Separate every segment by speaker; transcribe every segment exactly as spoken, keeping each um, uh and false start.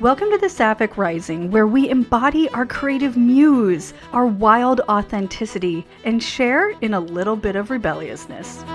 Speaker 1: Welcome to the Sapphic Rising, where we embody our creative muse, our wild authenticity, and share in a little bit of rebelliousness.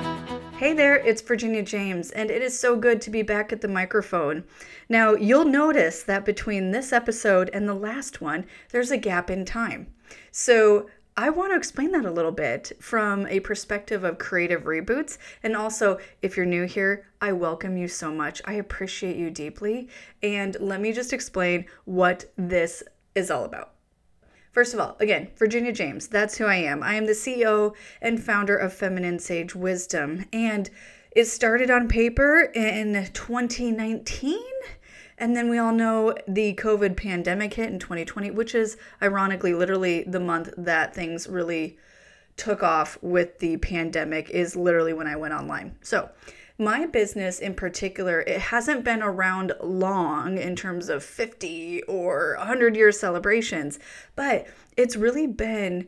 Speaker 1: Hey there, it's Virginia James, and it is so good to be back at the microphone. Now, you'll notice that between this episode and the last one, there's a gap in time. So I want to explain that a little bit from a perspective of creative reboots. And also, if you're new here, I welcome you so much. I appreciate you deeply. And let me just explain what this is all about. First of all, again, Virginia James, that's who I am. I am the C E O and founder of Feminine Sage Wisdom. And it started on paper in twenty nineteen. And then we all know the COVID pandemic hit in twenty twenty, which is ironically literally the month that things really took off with the pandemic is literally when I went online. So my business in particular, it hasn't been around long in terms of fifty or one hundred year celebrations, but it's really been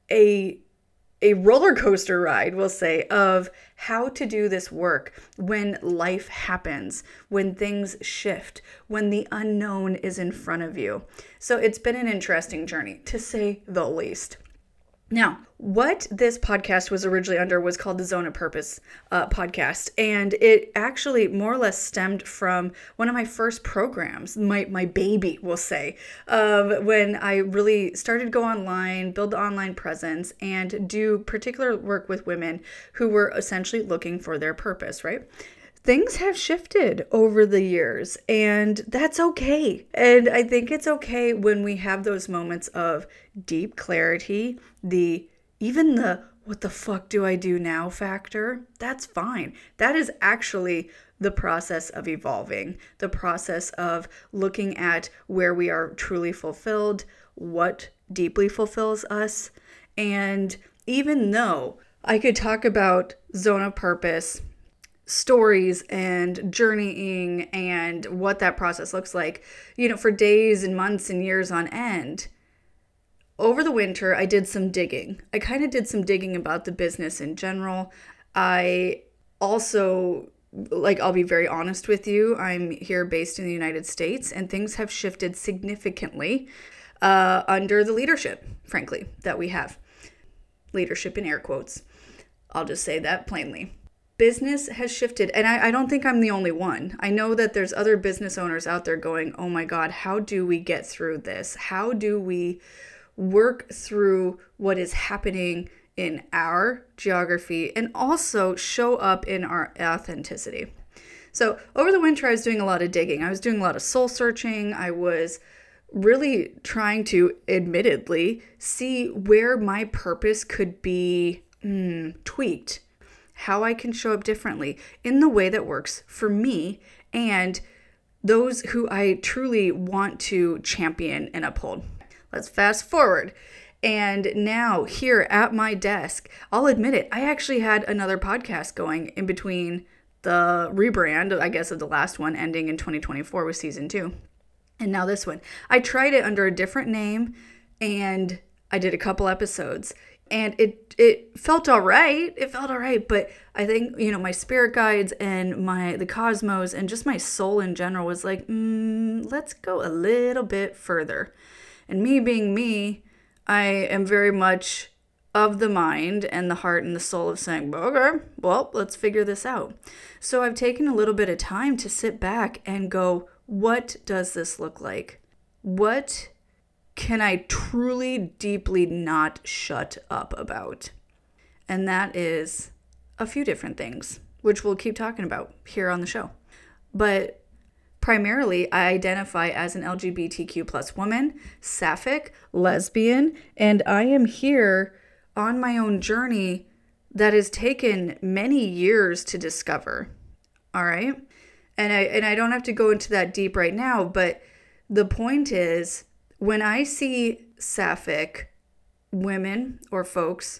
Speaker 1: a a roller coaster ride, we'll say, of how to do this work when life happens, when things shift, when the unknown is in front of you. So it's been an interesting journey, to say the least. Now, what this podcast was originally under was called the Zone of Purpose uh, podcast, and it actually more or less stemmed from one of my first programs, my my baby, we'll say, of when I really started to go online, build the online presence, and do particular work with women who were essentially looking for their purpose, right? Things have shifted over the years, and that's okay. And I think it's okay when we have those moments of deep clarity, the even the what the fuck do I do now factor. That's fine. That is actually the process of evolving, the process of looking at where we are truly fulfilled, what deeply fulfills us. And even though I could talk about Zone of Purpose, stories and journeying and what that process looks like, you know, for days and months and years on end. Over the winter, I did some digging. I kind of did some digging about the business in general. I also, like, I'll be very honest with you, I'm here based in the United States, and things have shifted significantly uh, under the leadership, frankly, that we have. Leadership in air quotes. I'll just say that plainly. Business has shifted, and I, I don't think I'm the only one. I know that there's other business owners out there going, oh my God, how do we get through this? How do we work through what is happening in our geography and also show up in our authenticity? So over the winter, I was doing a lot of digging. I was doing a lot of soul searching. I was really trying to, admittedly, see where my purpose could be mm, tweaked, how I can show up differently in the way that works for me and those who I truly want to champion and uphold. Let's fast forward. And now here at my desk, I'll admit it, I actually had another podcast going in between the rebrand, I guess, of the last one ending in twenty twenty-four with season two. And now this one. I tried it under a different name and I did a couple episodes. And it it felt all right. It felt all right. But I think, you know, my spirit guides and my the cosmos and just my soul in general was like, mm, let's go a little bit further. And me being me, I am very much of the mind and the heart and the soul of saying, okay, well, let's figure this out. So I've taken a little bit of time to sit back and go, what does this look like? What can I truly, deeply not shut up about? And that is a few different things, which we'll keep talking about here on the show. But primarily, I identify as an L G B T Q plus woman, sapphic, lesbian, and I am here on my own journey that has taken many years to discover. All right? And I and I don't have to go into that deep right now, but the point is, when I see sapphic women or folks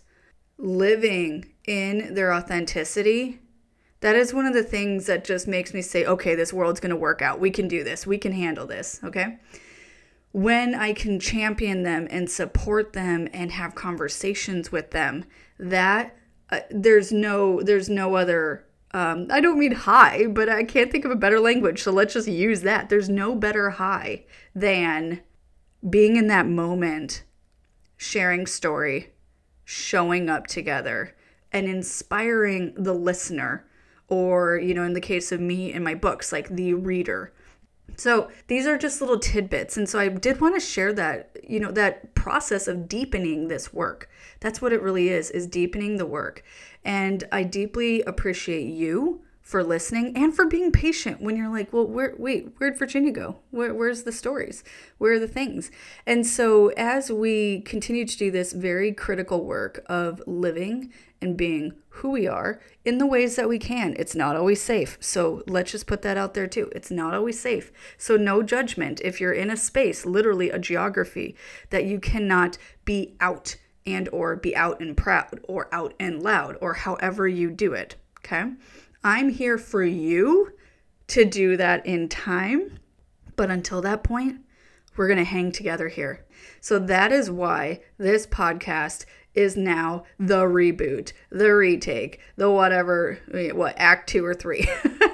Speaker 1: living in their authenticity, that is one of the things that just makes me say, okay, this world's going to work out. We can do this. We can handle this. Okay. When I can champion them and support them and have conversations with them, that uh, there's no, there's no other Um, I don't mean high, but I can't think of a better language, so let's just use that. There's no better high than being in that moment, sharing story, showing up together, and inspiring the listener, or, you know, in the case of me and my books, like the reader. So these are just little tidbits. And so I did want to share that, you know, that process of deepening this work. That's what it really is, is deepening the work. And I deeply appreciate you for listening and for being patient when you're like, well, where, wait, where'd Virginia go? Where, where's the stories? Where are the things? And so as we continue to do this very critical work of living and being who we are in the ways that we can, it's not always safe. So let's just put that out there too. It's not always safe. So no judgment if you're in a space, literally a geography, that you cannot be out and or be out and proud or out and loud or however you do it. Okay. I'm here for you to do that in time. But until that point, we're going to hang together here. So that is why this podcast is now the reboot, the retake, the whatever, what, act two or three.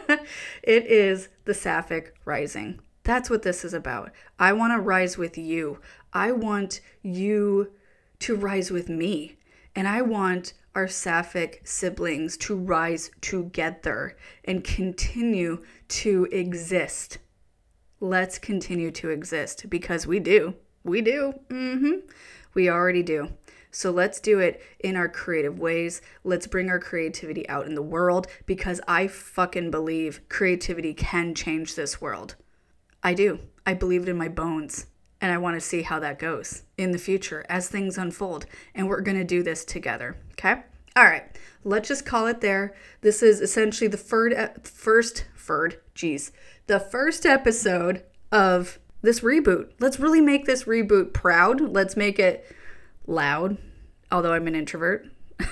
Speaker 1: It is the Sapphic Rising. That's what this is about. I want to rise with you. I want you to rise with me. And I want our Sapphic siblings to rise together and continue to exist. Let's continue to exist because we do. We do. Mm-hmm. We already do. So let's do it in our creative ways. Let's bring our creativity out in the world because I fucking believe creativity can change this world. I do. I believe it in my bones. And I want to see how that goes in the future as things unfold. And we're going to do this together. Okay? All right. Let's just call it there. This is essentially the third, first, third, geez, the first episode of this reboot. Let's really make this reboot proud. Let's make it loud, although I'm an introvert.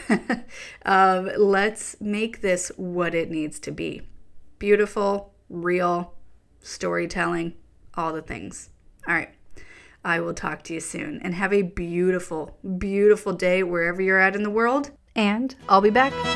Speaker 1: um, let's make this what it needs to be. Beautiful, real, storytelling, all the things. All right. I will talk to you soon and have a beautiful, beautiful day wherever you're at in the world. And I'll be back.